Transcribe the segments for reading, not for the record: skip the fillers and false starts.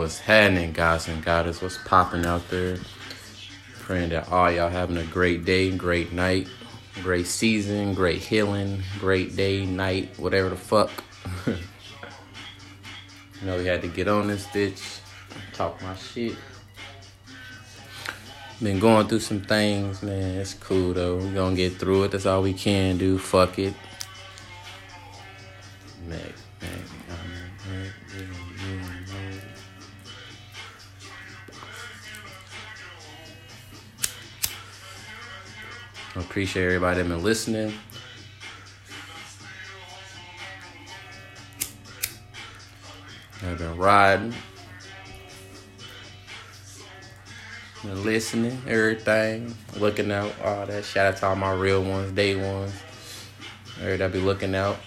What's happening, guys and goddess? What's popping out there? Praying that all y'all having a great day, great night, great season, great healing, great day, night, whatever the fuck. You know, we had to get on this bitch, talk my shit. Been going through some things, man. It's cool, though. We gonna get through it. That's all we can do. Fuck it. I appreciate everybody that been listening. I've been riding. Been listening, everything. Looking out, all that. Shout out to all my real ones, day ones. Everybody be looking out.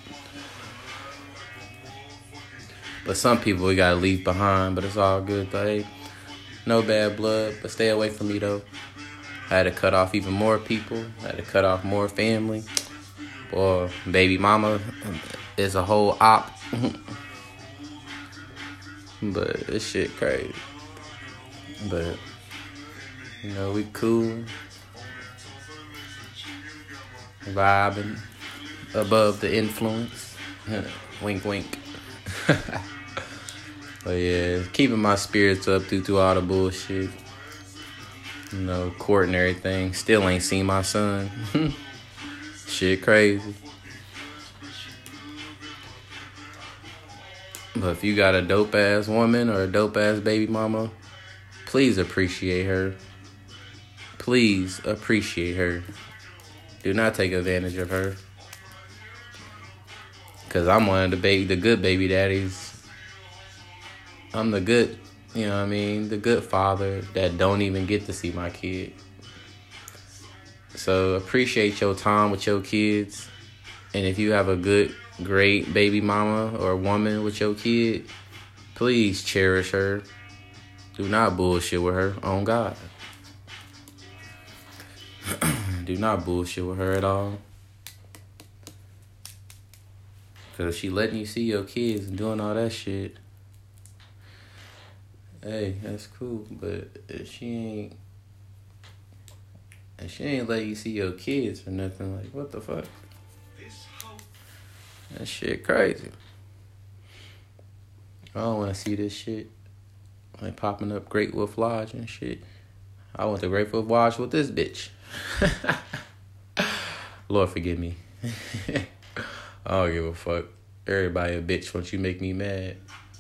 But some people we gotta leave behind, but it's all good, though. Hey, no bad blood, but stay away from me, though. I had to cut off even more people. I had to cut off more family. Boy, baby mama is a whole op. But this shit crazy. But, you know, we cool. Vibing above the influence. Wink, wink. But yeah, keeping my spirits up through all the bullshit. You know, court and everything. Still ain't seen my son. Shit crazy. But if you got a dope-ass woman or a dope-ass baby mama, please appreciate her. Please appreciate her. Do not take advantage of her. Because I'm one of the good baby daddies. I'm the good, you know what I mean, the good father that don't even get to see my kid. So appreciate your time with your kids. And if you have a good, great baby mama or woman with your kid, please cherish her. Do not bullshit with her, on God. Do not bullshit with her at all. Because if she letting you see your kids and doing all that shit, hey, that's cool. But if she ain't let you see your kids or nothing, like, what the fuck? That shit crazy. I don't want to see this shit. Like popping up Great Wolf Lodge and shit. I went to Great Wolf Lodge with this bitch. Lord forgive me. I don't give a fuck. Everybody a bitch once you make me mad.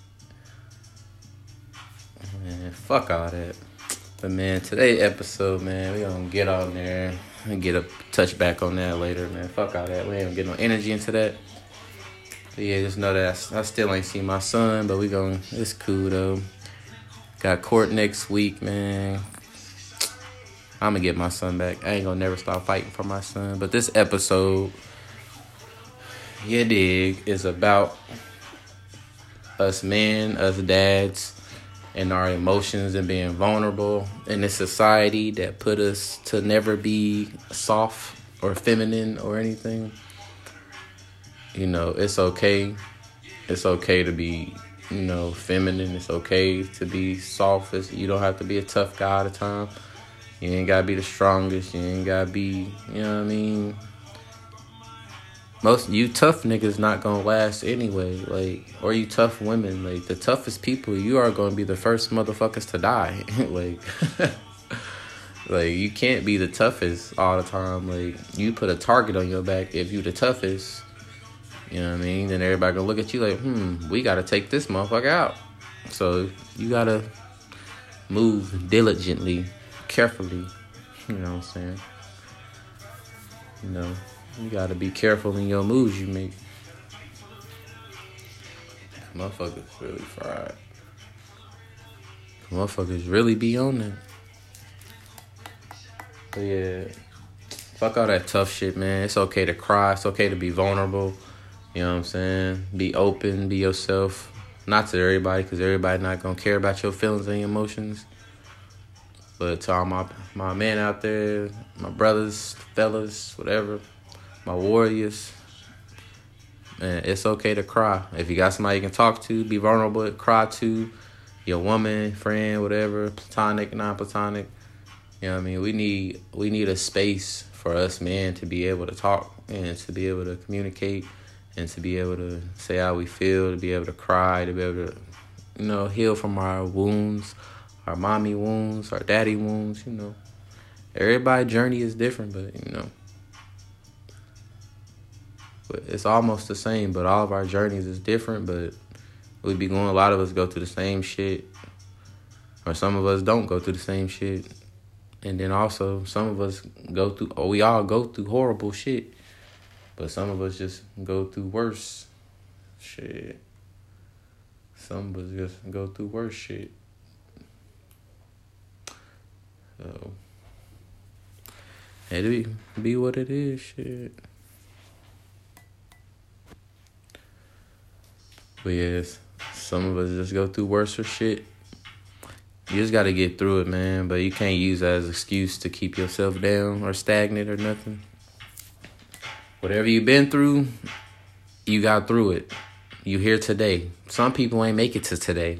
Man, fuck all that. But man, today's episode, man, we gonna get on there and get a touch back on that later, man. Fuck all that. We ain't gonna get no energy into that. But yeah, just know that I still ain't seen my son, but it's cool though. Got court next week, man. I'm gonna get my son back. I ain't gonna never stop fighting for my son. But this episode, you dig, is about us men, us dads, and our emotions and being vulnerable in this society that put us to never be soft or feminine or anything. You know, it's okay. It's okay to be, you know, feminine. It's okay to be soft. You don't have to be a tough guy all the time. You ain't gotta be the strongest. You ain't gotta be, you know what I mean? Most you tough niggas not gonna last anyway. Like, or you tough women. Like, the toughest people, you are gonna be the first motherfuckers to die. Like, you can't be the toughest all the time. Like, you put a target on your back if you the toughest. You know what I mean? Then everybody gonna look at you like, we gotta take this motherfucker out. So you gotta move diligently, carefully. You know what I'm saying? You know, you gotta be careful in your moves you make. Motherfuckers really fried. Motherfuckers really be on that. But yeah, fuck all that tough shit, man. It's okay to cry. It's okay to be vulnerable. You know what I'm saying? Be open, be yourself. Not to everybody, because everybody not going to care about your feelings and your emotions. But to all my men out there, my brothers, fellas, whatever, my warriors, man, it's okay to cry. If you got somebody you can talk to, be vulnerable, cry to, your woman, friend, whatever, platonic, non-platonic. You know what I mean? We need a space for us men to be able to talk and to be able to communicate and to be able to say how we feel, to be able to cry, to be able to, heal from our wounds, our mommy wounds, our daddy wounds, Everybody's journey is different, but, but it's almost the same, but all of our journeys is different, but a lot of us go through the same shit, or some of us don't go through the same shit. And then also, some of us we all go through horrible shit. But some of us just go through worse shit. Some of us just go through worse shit. So, it be what it is, shit. But yes, some of us just go through worse shit. You just got to get through it, man. But you can't use that as an excuse to keep yourself down or stagnant or nothing. Whatever you've been through, you got through it. You here today. Some people ain't make it to today.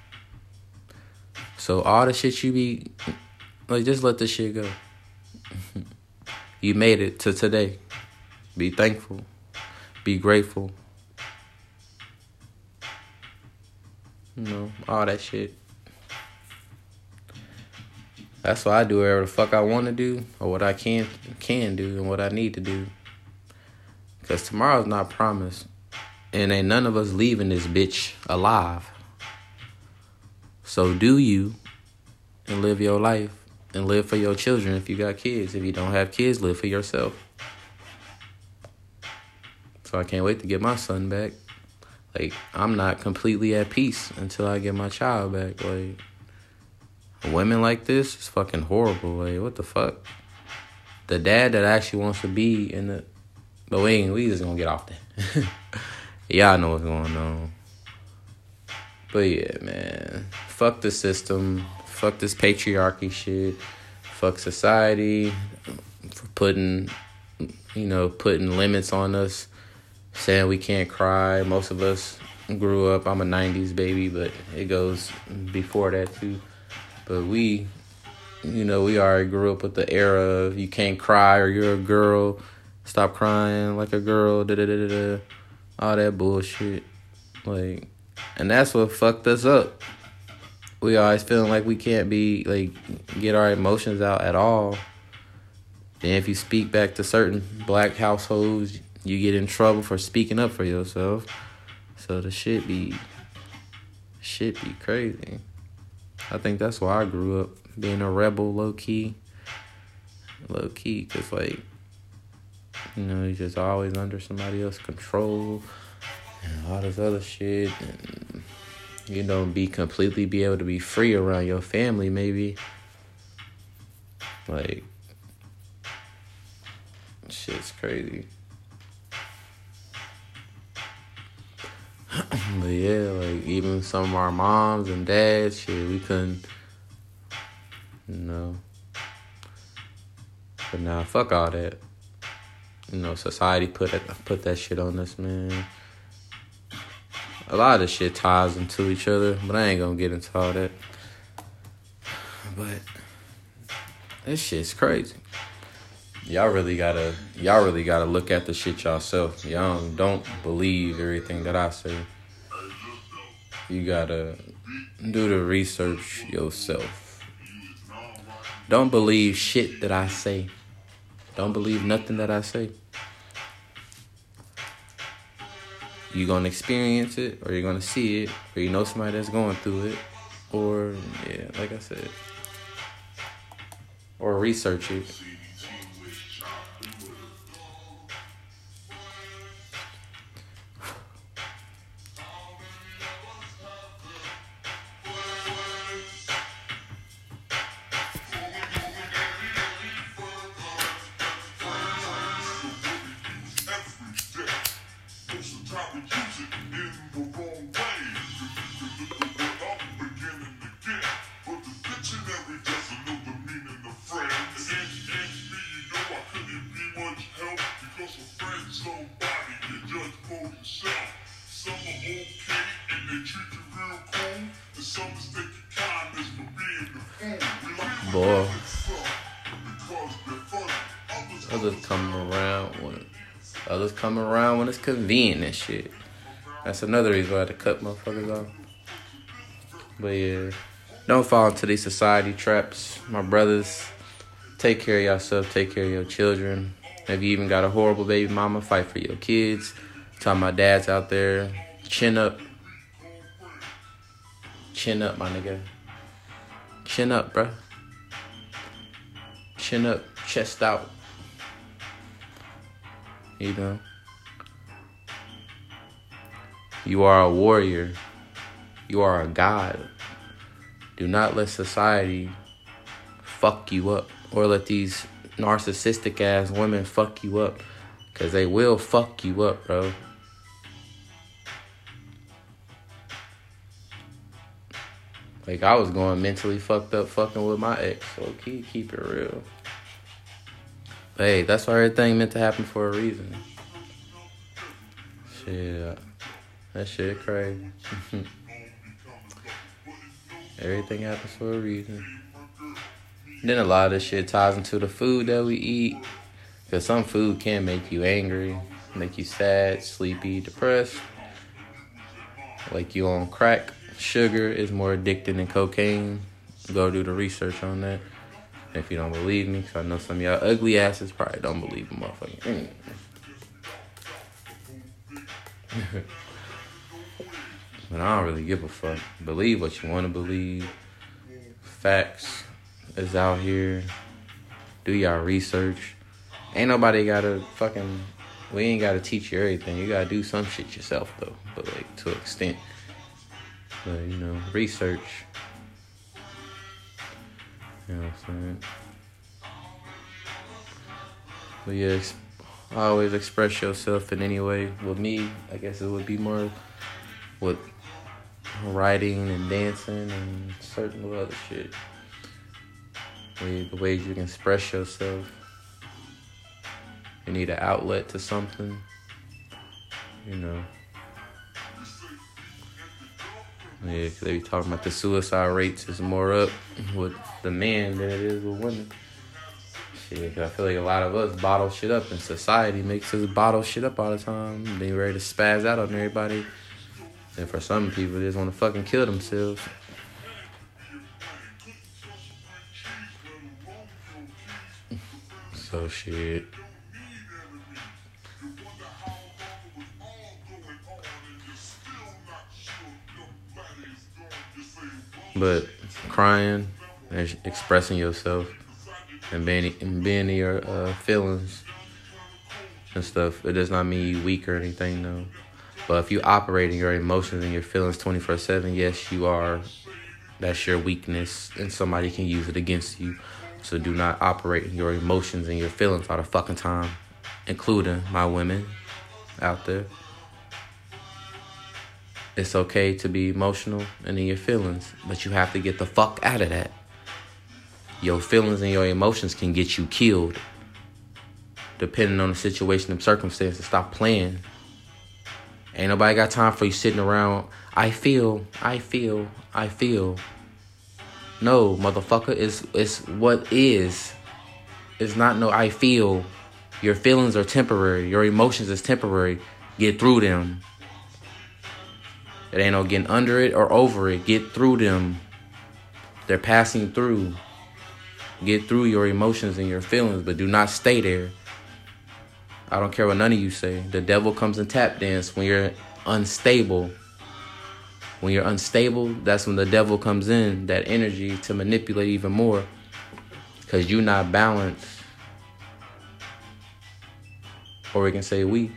So all the shit you be... just let the shit go. You made it to today. Be thankful. Be grateful. All that shit. That's why I do whatever the fuck I want to do, or what I can do, and what I need to do. Because tomorrow's not promised, and ain't none of us leaving this bitch alive. So do you, and live your life, and live for your children if you got kids. If you don't have kids, live for yourself. So I can't wait to get my son back. I'm not completely at peace until I get my child back. Women like this is fucking horrible. What the fuck? The dad that actually wants to be in the... But we just gonna get off that. Y'all know what's going on. But yeah, man. Fuck the system. Fuck this patriarchy shit. Fuck society for putting limits on us. Saying we can't cry. Most of us grew up... I'm a 90s baby, but it goes before that too. But we already grew up with the era of you can't cry or you're a girl, stop crying like a girl, da-da-da-da-da, all that bullshit. And that's what fucked us up. We always feeling like we can't get our emotions out at all. Then if you speak back to certain black households, you get in trouble for speaking up for yourself. So the shit be crazy. I think that's why I grew up being a rebel, low-key. Low-key, because, you're just always under somebody else's control and all this other shit. And, be able to be free around your family, maybe. Shit's crazy. But yeah, even some of our moms and dads, shit, we couldn't, But nah, fuck all that. Society put that shit on us, man. A lot of the shit ties them to each other, but I ain't gonna get into all that. But this shit's crazy. Y'all really gotta look at the shit yourself. Y'all don't believe everything that I say. You gotta do the research yourself. Don't believe shit that I say. Don't believe nothing that I say. You're gonna experience it, or you're gonna see it, or you know somebody that's going through it, or like I said, or research it. Boy. Others come around when it's convenient and shit. That's another reason why I had to cut motherfuckers off. But yeah, don't fall into these society traps, my brothers. Take care of yourself. Take care of your children. If you even got a horrible baby mama, fight for your kids. Tell my dads out there, chin up. Chin up, my nigga. Chin up, bruh. Chin up, chest out. You know? You are a warrior. You are a god. Do not let society fuck you up. Or let these narcissistic ass women fuck you up. Because they will fuck you up, bro. Like, I was going mentally fucked up fucking with my ex. So keep it real. But hey, that's why everything meant to happen for a reason. Shit. That shit crazy. Everything happens for a reason. Then a lot of this shit ties into the food that we eat. Because some food can make you angry, make you sad, sleepy, depressed. Like you on crack. Sugar is more addicting than cocaine. Go do the research on that. If you don't believe me, because I know some of y'all ugly asses probably don't believe in motherfucking. But I don't really give a fuck. Believe what you want to believe. Facts is out here. Do y'all research. Ain't nobody gotta fucking... We ain't gotta teach you everything. You gotta do some shit yourself, though. But, like, to an extent. But, you know, research. You know what I'm saying? But, yeah, always express yourself in any way. With me, I guess it would be more with writing and dancing and certain other shit. The ways you can express yourself. You need an outlet to something. You know. Yeah, because they be talking about the suicide rates is more up with the men than it is with women. Shit, because I feel like a lot of us bottle shit up, and society makes us bottle shit up all the time. They ready to spaz out on everybody. And for some people, they just want to fucking kill themselves. So shit. But crying and expressing yourself and being in your feelings and stuff, it does not mean you weak or anything, though. But if you operate in your emotions and your feelings 24/7, yes, you are. That's your weakness, and somebody can use it against you. So do not operate in your emotions and your feelings all the fucking time, including my women out there. It's okay to be emotional and in your feelings, but you have to get the fuck out of that. Your feelings and your emotions can get you killed. Depending on the situation and circumstances, stop playing. Ain't nobody got time for you sitting around, I feel. No, motherfucker, it's what is. It's not no I feel. Your feelings are temporary. Your emotions is temporary. Get through them. It ain't no getting under it or over it. Get through them. They're passing through. Get through your emotions and your feelings, but do not stay there. I don't care what none of you say. The devil comes and tap dance when you're unstable. When you're unstable, that's when the devil comes in, that energy to manipulate even more. Because you're not balanced. Or we can say we.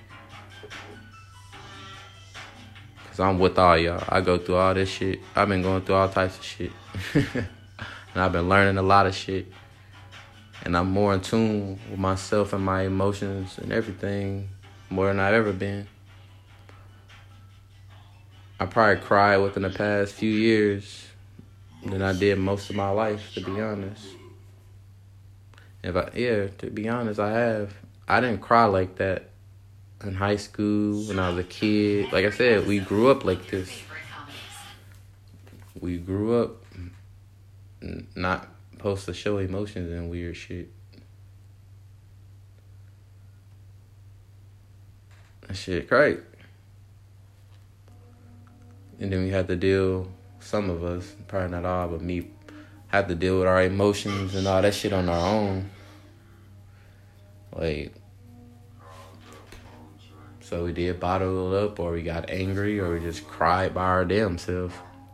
Because I'm with all y'all. I go through all this shit. I've been going through all types of shit. And I've been learning a lot of shit. And I'm more in tune with myself and my emotions and everything more than I've ever been. I probably cried within the past few years than I did most of my life, to be honest. To be honest, I have. I didn't cry like that in high school when I was a kid. Like I said, we grew up like this. We grew up not supposed to show emotions and weird shit. That shit crazy. And then we had to deal, some of us, probably not all, but me, had to deal with our emotions and all that shit on our own. Like, so we did bottle it up, or we got angry, or we just cried by our damn self.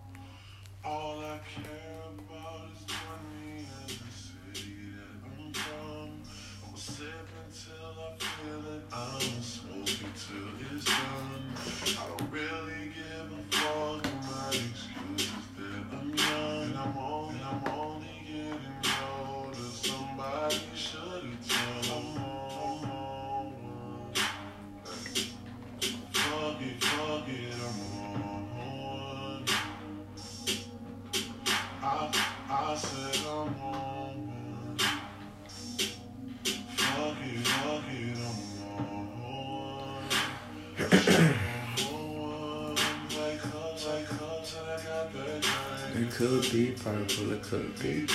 It could be purple, it could be.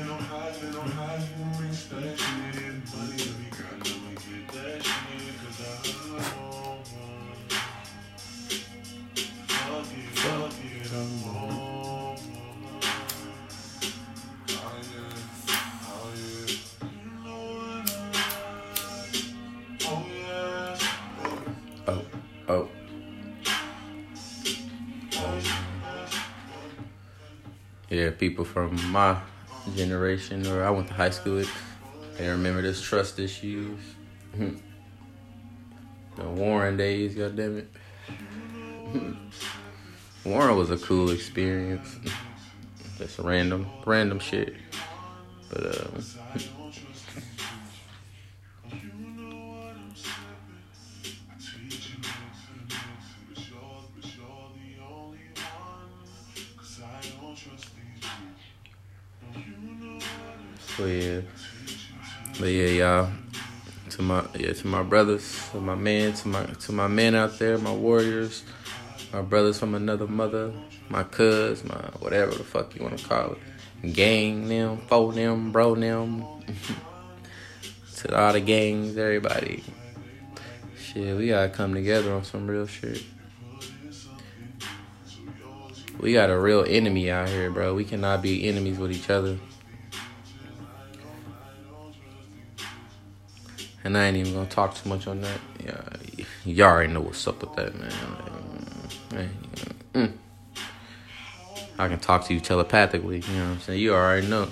Oh. Yeah, people from my generation, or I went to high school with, they remember this trust issues. The Warren days, goddammit. Warren was a cool experience. Just random shit. But y'all. To my brothers, to my men out there, my warriors, my brothers from another mother, my cuz, my whatever the fuck you want to call it, gang them, fo them, bro them, to all the gangs, everybody. Shit, we gotta come together on some real shit. We got a real enemy out here, bro. We cannot be enemies with each other. And I ain't even gonna talk too much on that. Yeah, y'all already know what's up with that, man. I can talk to you telepathically, you know what I'm saying? You already know.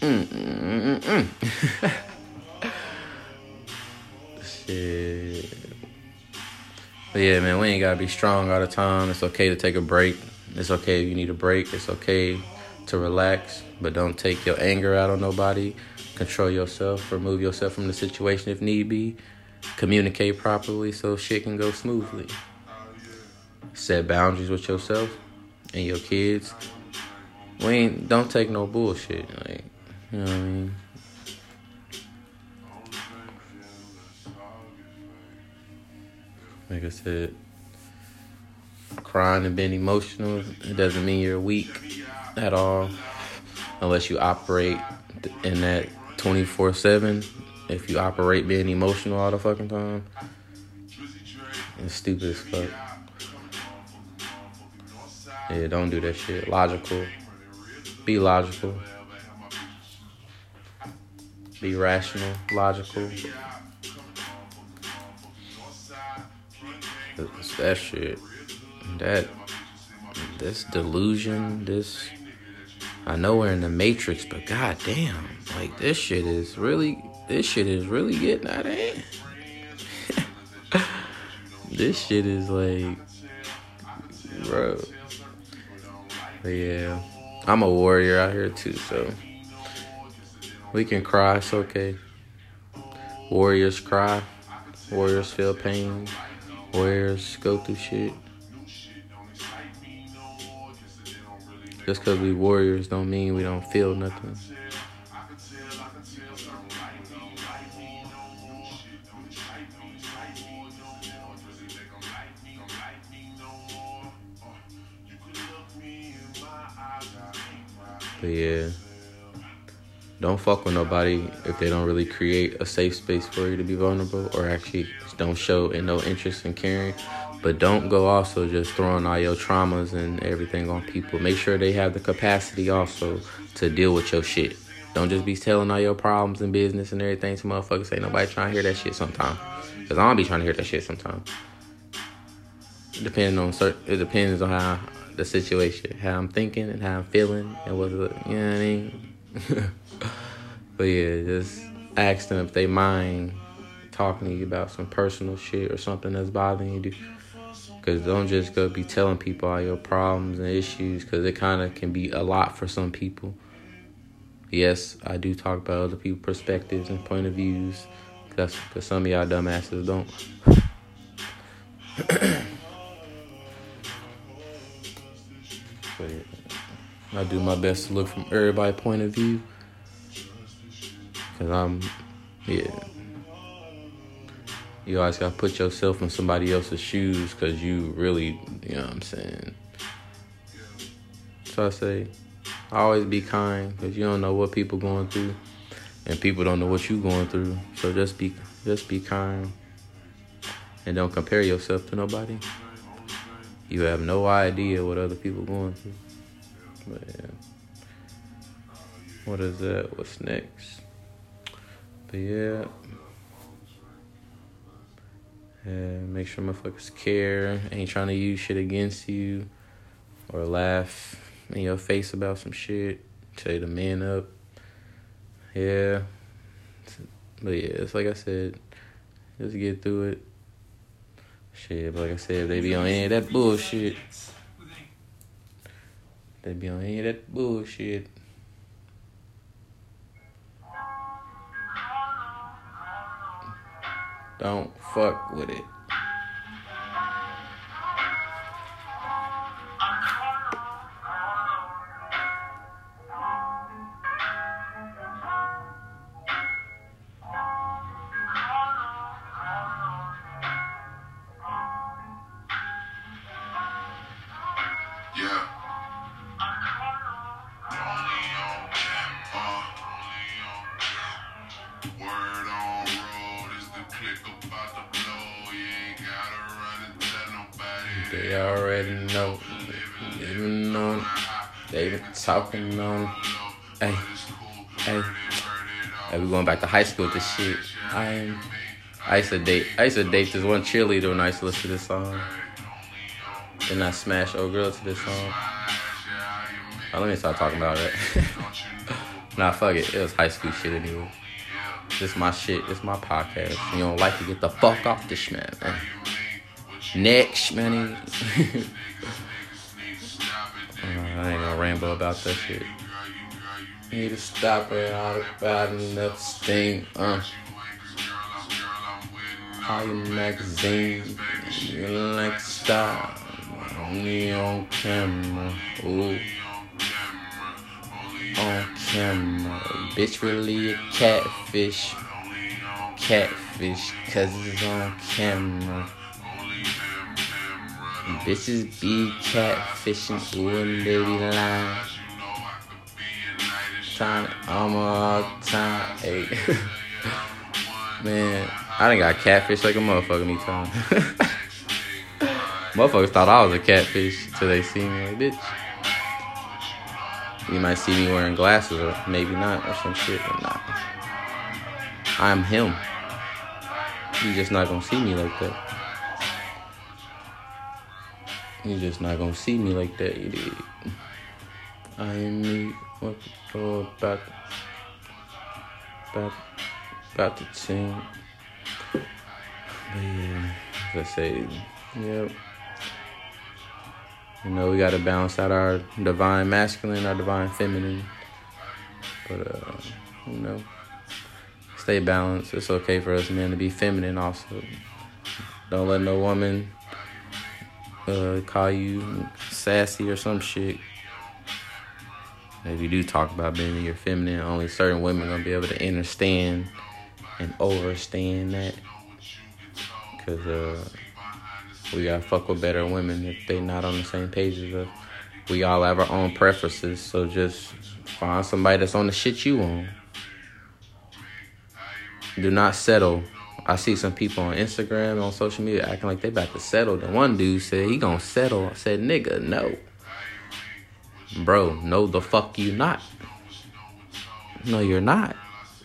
Shit. But yeah, man, we ain't gotta be strong all the time. It's okay to take a break. It's okay if you need a break. It's okay to relax, but don't take your anger out on nobody. Control yourself, remove yourself from the situation if need be. Communicate properly so shit can go smoothly. Set boundaries with yourself and your kids. Don't take no bullshit. Like, you know what I mean? Like I said, crying and being emotional, it doesn't mean you're weak at all. Unless you operate in that 24/7. If you operate being emotional all the fucking time, it's stupid as fuck. Yeah, don't do that shit. Logical. Be logical. Be rational. Logical. That shit. This delusion, I know we're in the Matrix, but goddamn, like this shit is really getting out of hand. This shit is like, bro. But yeah, I'm a warrior out here too, so we can cry. It's okay. Warriors cry. Warriors feel pain. Warriors go through shit. Just because we warriors don't mean we don't feel nothing. But yeah, don't fuck with nobody if they don't really create a safe space for you to be vulnerable, or actually don't show no interest in caring. But don't go also just throwing all your traumas and everything on people. Make sure they have the capacity also to deal with your shit. Don't just be telling all your problems and business and everything to motherfuckers. Ain't nobody trying to hear that shit sometimes. Because I don't be trying to hear that shit sometimes. It depends on how the situation, how I'm thinking and how I'm feeling and what, you know what I mean? But yeah, just ask them if they mind talking to you about some personal shit or something that's bothering you. Because don't just go be telling people all your problems and issues, because it kind of can be a lot for some people. Yes, I do talk about other people's perspectives and point of views, because some of y'all dumbasses don't. But yeah, I do my best to look from everybody's point of view. Because you always got to put yourself in somebody else's shoes, because you really, you know what I'm saying? So I say, always be kind, because you don't know what people going through, and people don't know what you going through. So just be kind, and don't compare yourself to nobody. You have no idea what other people going through. But yeah, what is that? What's next? But yeah. Make sure motherfuckers care. Ain't trying to use shit against you or laugh in your face about some shit. Tell you to man up. Yeah. But yeah, it's like I said, just get through it. Shit, but like I said, if they be on any of that bullshit. Don't fuck with it. They already know. Even on, they been talking on. Hey, we going back to high school with this shit. I used to date this one cheerleader when I used to listen to this song. Then I smashed old girl to this song. Oh, let me start talking about it. Nah, fuck it. It was high school shit anyway. This my shit. This my podcast. If you don't like it, get the fuck off this man. Next, man. I ain't gonna ramble about that shit. Need to stop it all about enough sting. All your magazine, you like style. Only on camera. Ooh. On camera. Bitch really a catfish. Cause it's on camera. Bitches be catfishing, ooh, and they be lying. All time, hey. Man, I done got catfish like a motherfucker me time. Motherfuckers thought I was a catfish till they see me like, bitch. You might see me wearing glasses or maybe not or some shit, but nah. I'm him. You just not gonna see me like that. You just not gonna see me like that, you did. I am me. What about the team? But yeah, as I say, yep. You know, we gotta balance out our divine masculine, our divine feminine. But you know, stay balanced. It's okay for us men to be feminine also. Don't let no woman call you sassy or some shit. If you do talk about being your feminine, only certain women gonna be able to understand and overstand that. Cause we gotta fuck with better women if they not on the same page as us. We all have our own preferences, so just find somebody that's on the shit you on. Do not settle. I see some people on Instagram and on social media acting like they about to settle. The one dude said he gonna settle. I said, nigga, no. Bro, no the fuck you not. No, you're not.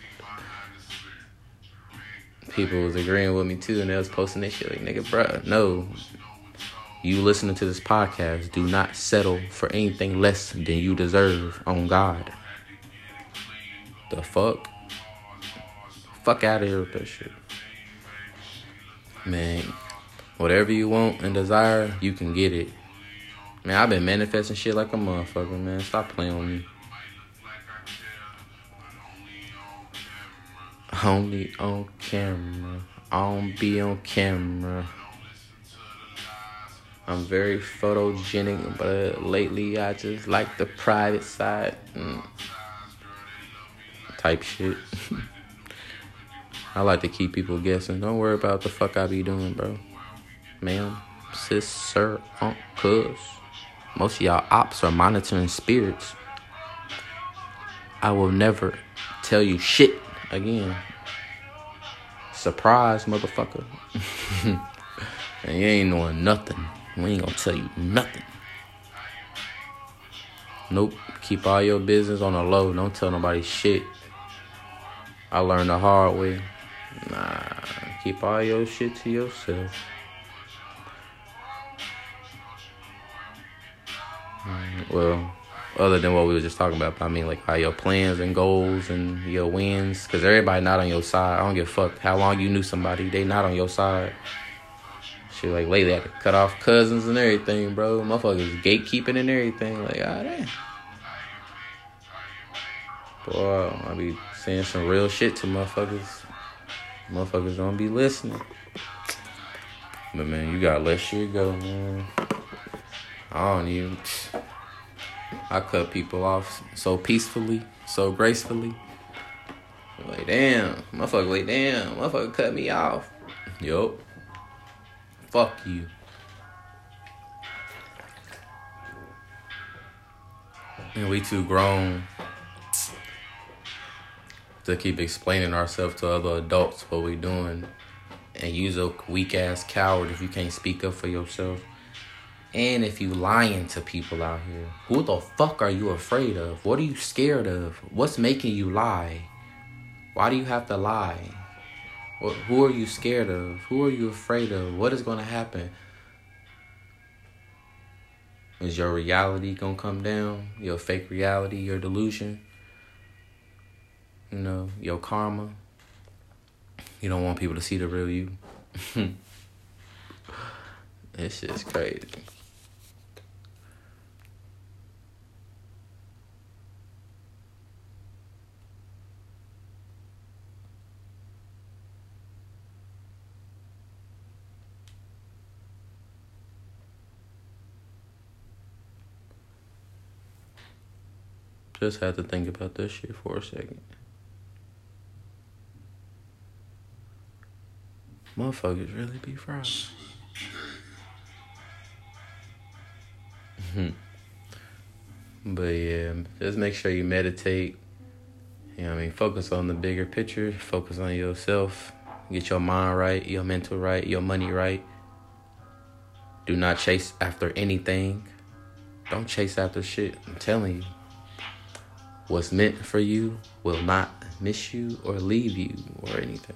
People was agreeing with me too, and they was posting this shit like, nigga, bro, no. You listening to this podcast, do not settle for anything less than you deserve on God. The fuck? Fuck out of here with that shit. Man, whatever you want and desire, you can get it. Man, I've been manifesting shit like a motherfucker, man. Stop playing with me. Only on camera. I don't be on camera. I'm very photogenic, but lately I just like the private side. Type shit. I like to keep people guessing. Don't worry about the fuck I be doing, bro. Ma'am, sis, sir, cuz. Most of y'all ops are monitoring spirits. I will never tell you shit again. Surprise, motherfucker. And you ain't knowing nothing. We ain't gonna tell you nothing. Nope. Keep all your business on the low. Don't tell nobody shit. I learned the hard way. Nah. Keep all your shit to yourself. Well, other than what we were just talking about, I mean, like, how your plans and goals and your wins, because everybody not on your side. I don't give a fuck how long you knew somebody. They not on your side. Shit, like, lately I had to cut off cousins and everything, bro. Motherfuckers gatekeeping and everything. Like, damn. Boy, I be saying some real shit to motherfuckers. Motherfuckers don't be listening. But, man, you gotta let shit go, man. I cut people off so peacefully, so gracefully. Like, damn. Motherfucker cut me off. Yup. Fuck you. And we too grown to keep explaining ourselves to other adults what we doing. And use a weak-ass coward if you can't speak up for yourself. And if you lying to people out here. Who the fuck are you afraid of? What are you scared of? What's making you lie? Why do you have to lie? Who are you scared of? Who are you afraid of? What is going to happen? Is your reality going to come down? Your fake reality? Your delusion? You know, your karma? You don't want people to see the real you. This shit's crazy. Just had to think about this shit for a second. Motherfuckers really be fried. But yeah, just make sure you meditate. You know what I mean? Focus on the bigger picture. Focus on yourself. Get your mind right, your mental right, your money right. Do not chase after anything. Don't chase after shit. I'm telling you. What's meant for you will not miss you or leave you or anything.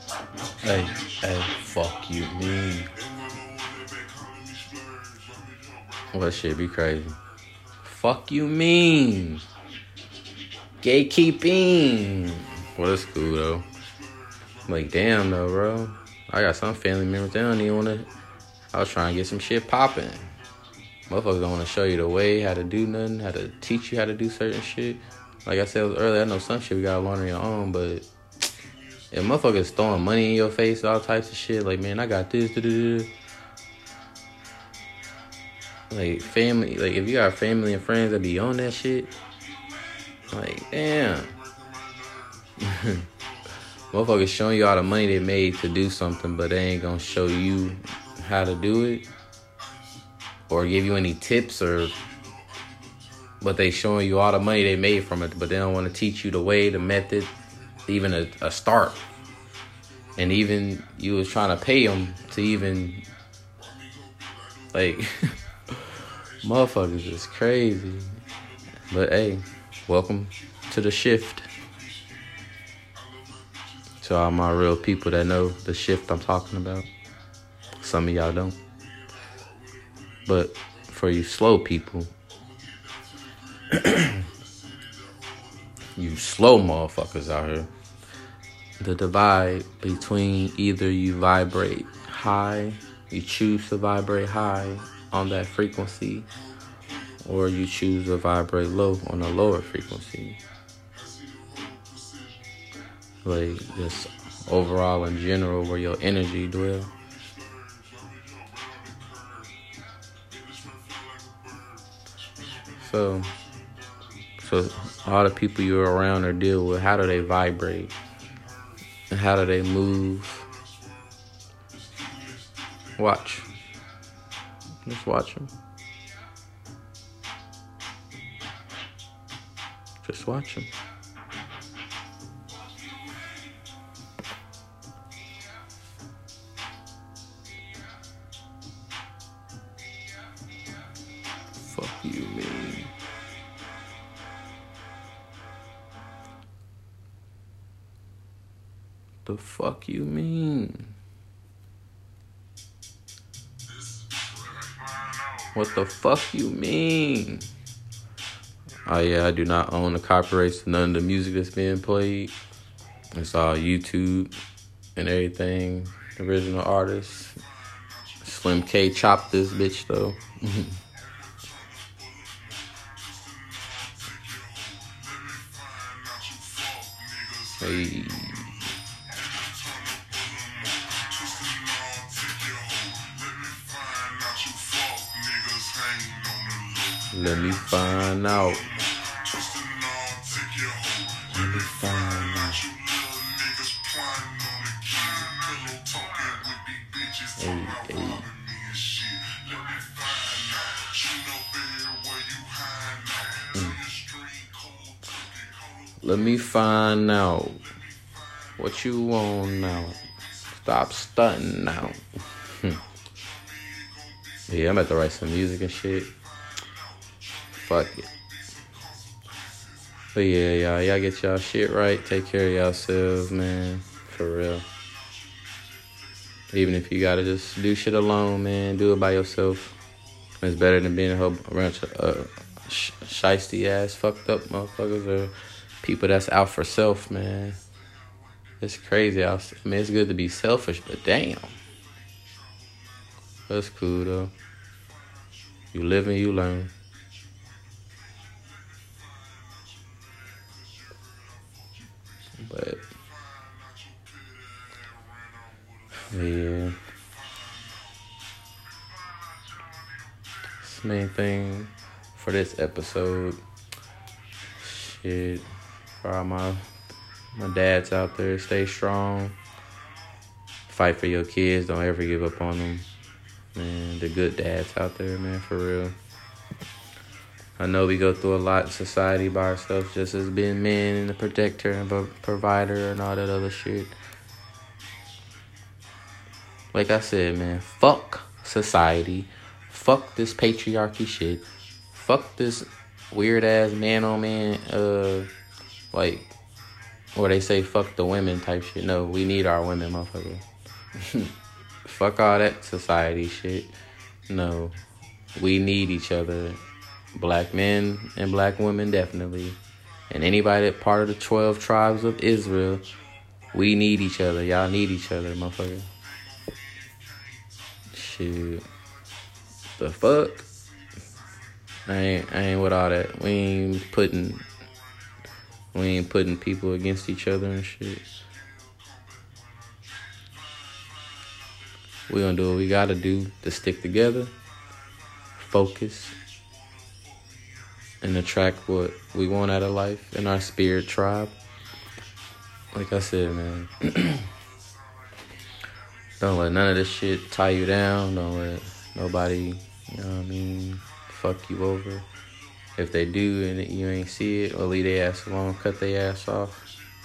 Hey, fuck you, me. Well, shit be crazy. Fuck you mean? Gatekeeping. Well, that's cool, though. Like, damn, though, bro. I got some family members, they don't even want to... I was trying to get some shit popping. Motherfuckers don't want to show you the way, how to do nothing, how to teach you how to do certain shit. Like I said earlier, I know some shit we gotta learn on your own, but if motherfuckers throwing money in your face, all types of shit, like, man, I got this, like, family, like, if you got family and friends that be on that shit, like, damn. Motherfuckers showing you all the money they made to do something, but they ain't gonna show you how to do it or give you any tips, or but they showing you all the money they made from it, but they don't want to teach you the way, the method, even a start. And even you was trying to pay them to even, like, motherfuckers is crazy. But hey, welcome to the shift. To all my real people that know the shift I'm talking about. Some of y'all don't. But for you slow people, you slow motherfuckers out here, the divide between either you vibrate high, you choose to vibrate high on that frequency, or you choose to vibrate low on a lower frequency. Like, just overall in general, where your energy dwell. So all the people you're around or deal with, how do they vibrate? And how do they move? Watch. Just watch them. Just watch them. Fuck you, man. The fuck you mean? What the fuck you mean? Oh yeah, I do not own the copyrights to none of the music that's being played. It's all YouTube and everything. Original artist. Slim K chopped this bitch though. Hey. Let me find out. Let me find out. Hey, hey. Let me find out what you want now. Stop stunting now. Yeah, I'm about to write some music and shit. Fuck it. But yeah, y'all get y'all shit right. Take care of yourselves, man. For real. Even if you gotta just do shit alone, man, do it by yourself. It's better than being a whole bunch of shiesty ass, fucked up motherfuckers or people that's out for self, man. It's crazy. I mean, it's good to be selfish, but damn. That's cool, though. You live and you learn. But, yeah. That's the main thing for this episode. Shit. For all my dads out there, stay strong. Fight for your kids. Don't ever give up on them. Man, the good dads out there, man, for real. I know we go through a lot in society by ourselves, just as being men and a protector and a provider and all that other shit. Like I said, man, fuck society. Fuck this patriarchy shit. Fuck this weird ass man on man, like, or they say fuck the women type shit. No, we need our women, motherfucker. Fuck all that society shit. No. we need each other. Black men and black women, definitely. And anybody that part of the 12 tribes of Israel, we need each other. Y'all need each other, motherfucker. Shit. The fuck? I ain't with all that. We ain't putting people against each other and shit. We gonna do what we gotta do to stick together, focus, and attract what we want out of life in our spirit tribe. Like I said, man, don't let none of this shit tie you down. Don't let nobody, you know what I mean, fuck you over. If they do and you ain't see it, or leave their ass alone, cut their ass off.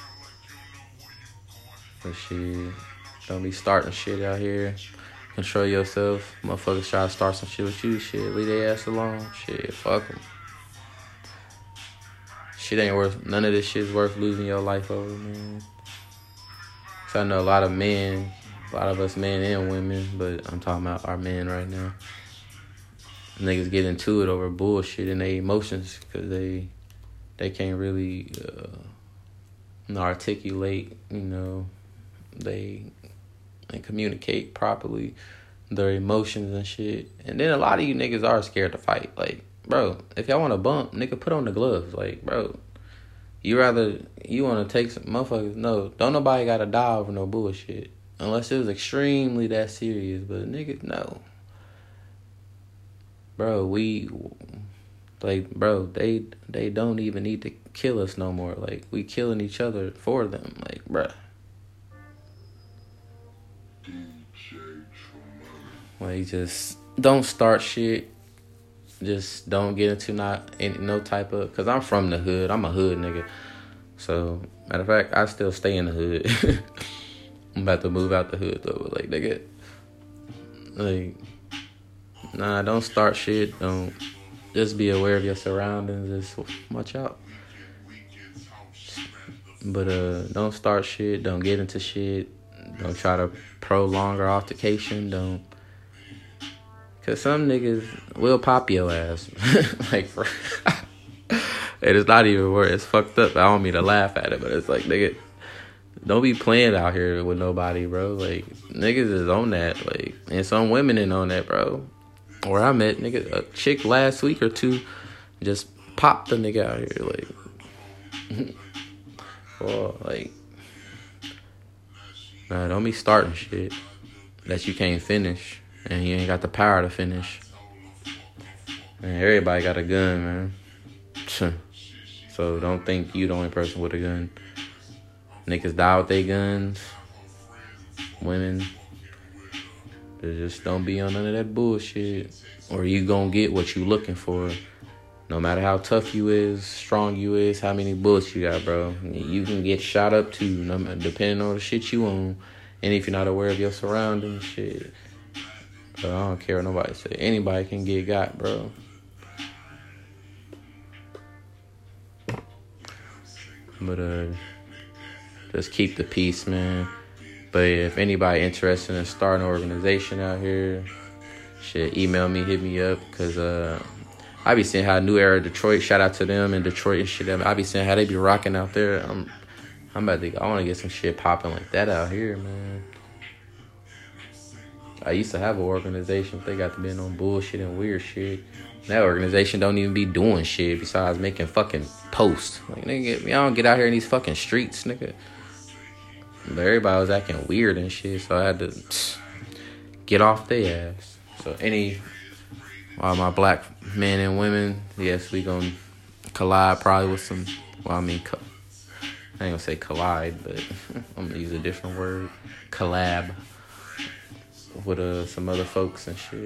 But shit, don't be starting shit out here. Control yourself. Motherfuckers try to start some shit with you. Shit, leave their ass alone. Shit, fuck them. Shit ain't worth, none of this shit's worth losing your life over, man. So I know a lot of us men and women, but I'm talking about our men right now. Niggas get into it over bullshit and their emotions because they can't really articulate, they communicate properly their emotions and shit. And then a lot of you niggas are scared to fight. Like, bro, if y'all want to bump, nigga, put on the gloves. Like, bro, you want to take some motherfuckers. No, don't nobody got to die over no bullshit. Unless it was extremely that serious. But niggas, no. Bro, they don't even need to kill us no more. Like, we killing each other for them. Like, bro. Like, just don't start shit. Just don't get into no type of... Because I'm from the hood. I'm a hood nigga. So, matter of fact, I still stay in the hood. I'm about to move out the hood, though. Like, nigga... Like... Nah, don't start shit. Don't... Just be aware of your surroundings. Just watch out. But, don't start shit. Don't get into shit. Don't try to prolong our altercation. Don't... Cause some niggas will pop your ass. Like, and it's not even worth. It's fucked up. I don't mean to laugh at it, but it's like, nigga, don't be playing out here with nobody, bro. Like, niggas is on that. Like, and some women ain't on that, bro. Where I met, nigga, a chick last week or two just popped the nigga out here. Like, well, like, nah, don't be starting shit that you can't finish. And you ain't got the power to finish. Man, everybody got a gun, man. So don't think you the only person with a gun. Niggas die with their guns. Women. Just don't be on none of that bullshit. Or you gonna get what you looking for. No matter how tough you is, strong you is, how many bullets you got, bro. You can get shot up too, depending on the shit you own. And if you're not aware of your surroundings, shit. I don't care what nobody say. Anybody can get got, bro. But just keep the peace, man. But if anybody interested in starting an organization out here, shit, email me, hit me up, cause I be seeing how New Era Detroit, shout out to them in Detroit and shit. I be seeing how they be rocking out there. I want to get some shit popping like that out here, man. I used to have an organization, but they got to be on bullshit and weird shit. That organization don't even be doing shit besides making fucking posts. Like, nigga, y'all don't get out here in these fucking streets, nigga. But everybody was acting weird and shit, so I had to get off their ass. So all my black men and women, yes, we gonna collide probably with some, I ain't gonna say collide, but I'm gonna use a different word. Collab. With some other folks and shit.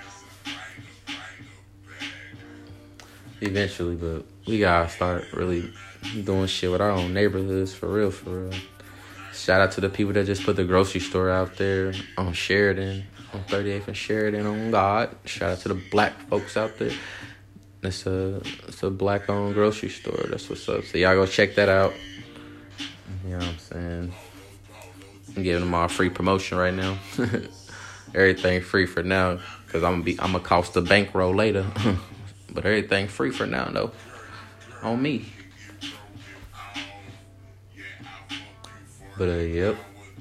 Eventually, but we gotta start really doing shit with our own neighborhoods for real. Shout out to the people that just put the grocery store out there on Sheridan, on 38th and Sheridan, on God. Shout out to the black folks out there. It's a black owned grocery store. That's what's up. So y'all go check that out. You know what I'm saying? I'm giving them all free promotion right now. Everything free for now, cause I'm gonna cost the bankroll later. But everything free for now, though. On me. But yep.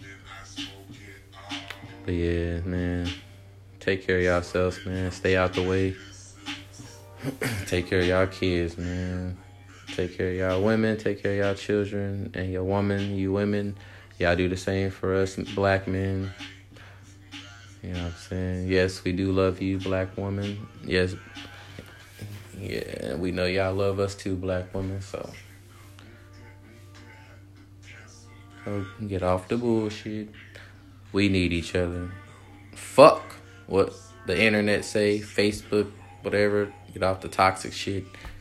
But yeah, man. Take care of yourselves, man. Stay out the way. Take care of y'all kids, man. Take care of y'all women. Take care of y'all children and your woman. You women, y'all do the same for us black men. You know what I'm saying? Yes, we do love you, black woman. Yes. Yeah, we know y'all love us too, black women. So get off the bullshit. We need each other. Fuck what the internet say, Facebook, whatever. Get off the toxic shit.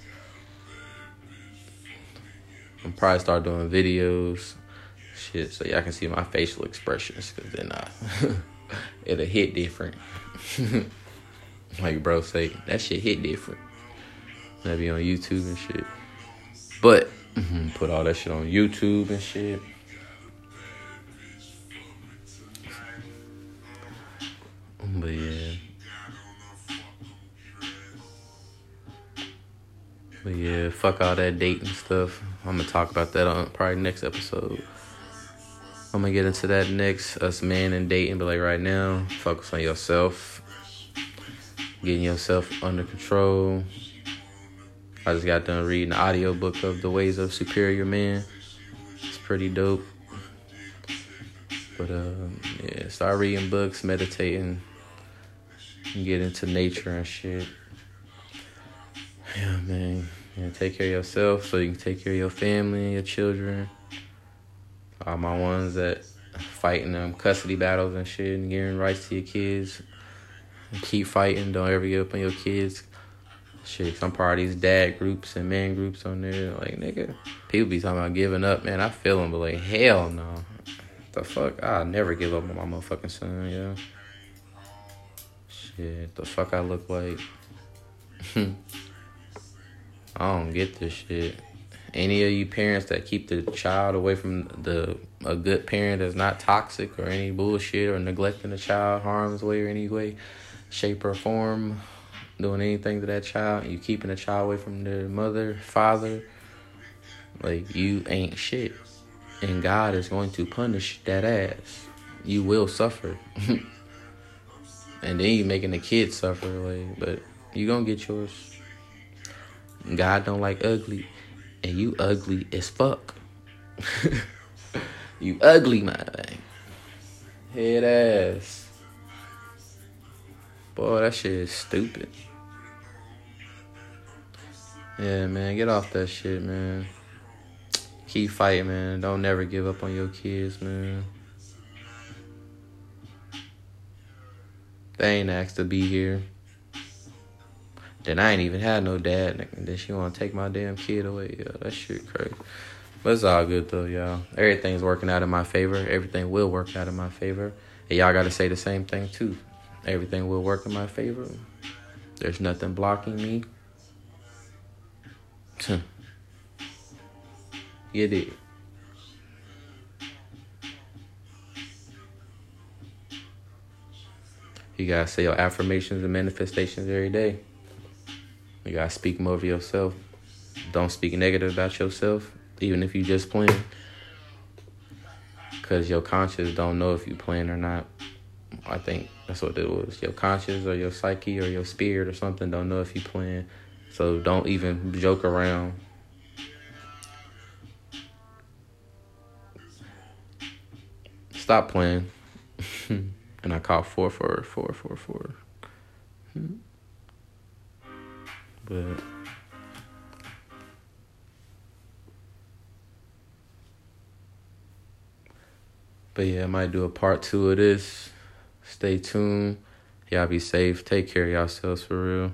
I'm probably start doing videos, shit, so y'all can see my facial expressions, cause then it'll hit different. Like bro say, that shit hit different. That'll be on YouTube and shit. But put all that shit on YouTube and shit. But yeah, fuck all that dating stuff. I'm gonna talk about that on probably next episode. I'm gonna get into that next, us man and dating. But like right now, focus on yourself, getting yourself under control. I just got done reading the audiobook of The Ways of Superior Man. It's pretty dope. But yeah, start reading books, meditating, and get into nature and shit. Yeah, man. Yeah, take care of yourself so you can take care of your family and your children. All my ones that fighting custody battles and shit and getting rights to your kids. Keep fighting. Don't ever give up on your kids. Shit, some part of these dad groups and man groups on there. Like, nigga, people be talking about giving up, man. I feel them, but like, hell no. The fuck? I'll never give up on my motherfucking son, yo. Shit, the fuck I look like? I don't get this shit. Any of you parents that keep the child away from a good parent that's not toxic or any bullshit or neglecting the child harm's way or any way, shape or form, doing anything to that child, you keeping the child away from their mother, father, like you ain't shit. And God is going to punish that ass. You will suffer. And then you making the kids suffer, like, but you gonna get yours. God don't like ugly. And you ugly as fuck. You ugly, my man. Head ass. Boy, that shit is stupid. Yeah, man, get off that shit, man. Keep fighting, man. Don't never give up on your kids, man. They ain't asked to be here. Then I ain't even had no dad. And then she want to take my damn kid away. Yo, that shit crazy. But it's all good, though, y'all. Everything's working out in my favor. Everything will work out in my favor. And y'all got to say the same thing, too. Everything will work in my favor. There's nothing blocking me. You did. You gotta say your affirmations and manifestations every day. You gotta speak them over yourself. Don't speak negative about yourself, even if you just playing. Because your conscious don't know if you playing or not. I think that's what it was. Your conscious or your psyche or your spirit or something don't know if you playing. So don't even joke around. Stop playing. And I caught 4 for 4. But yeah, I might do a part 2 of this. Stay tuned. Y'all be safe. Take care of yourselves for real.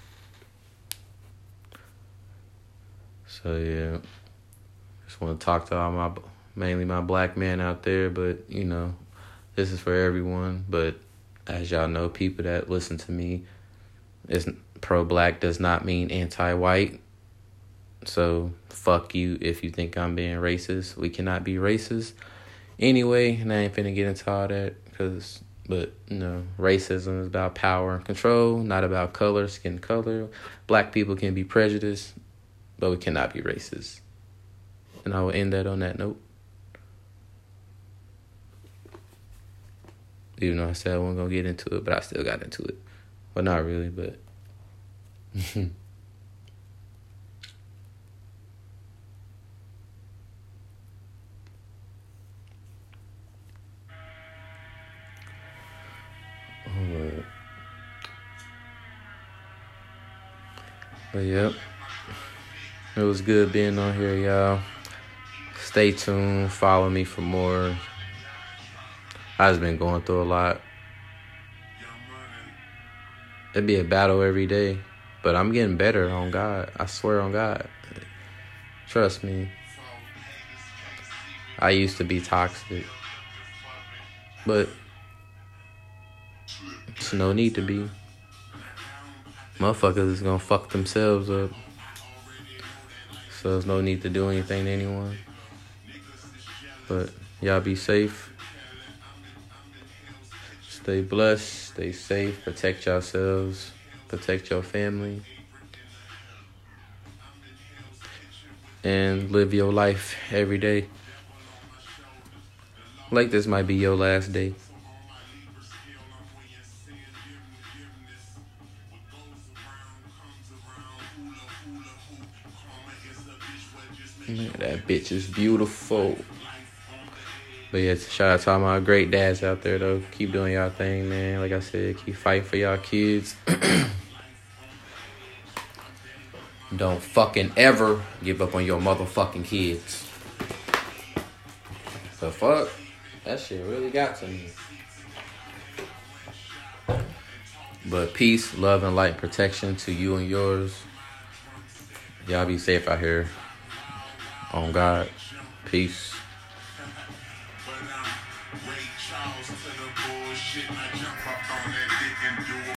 So yeah, just want to talk to all mainly my black men out there, but you know, this is for everyone. But as y'all know, people that listen to me, pro-black does not mean anti-white. So fuck you if you think I'm being racist. We cannot be racist. Anyway, and I ain't finna get into all that because But, racism is about power and control, not about color, skin color. Black people can be prejudiced, but we cannot be racist. And I will end that on that note. Even though I said I wasn't going to get into it, but I still got into it. Well, not really, but... But yep, it was good being on here, y'all. Stay tuned, follow me for more. I've been going through a lot. It'd be a battle every day, but I'm getting better on God. I swear on God. Trust me. I used to be toxic, but there's no need to be. Motherfuckers is gonna fuck themselves up. So there's no need to do anything to anyone. But y'all be safe. Stay blessed. Stay safe. Protect yourselves. Protect your family. And live your life every day. Like this might be your last day. Man, that bitch is beautiful. But yeah, shout out to all my great dads out there, though. Keep doing y'all thing, man. Like I said, keep fighting for y'all kids. Don't fucking ever give up on your motherfucking kids. The fuck? That shit really got to me. But peace, love, and light protection to you and yours. Y'all be safe out here. On God. Peace. Ray Charles to the bullshit, I jump up on it.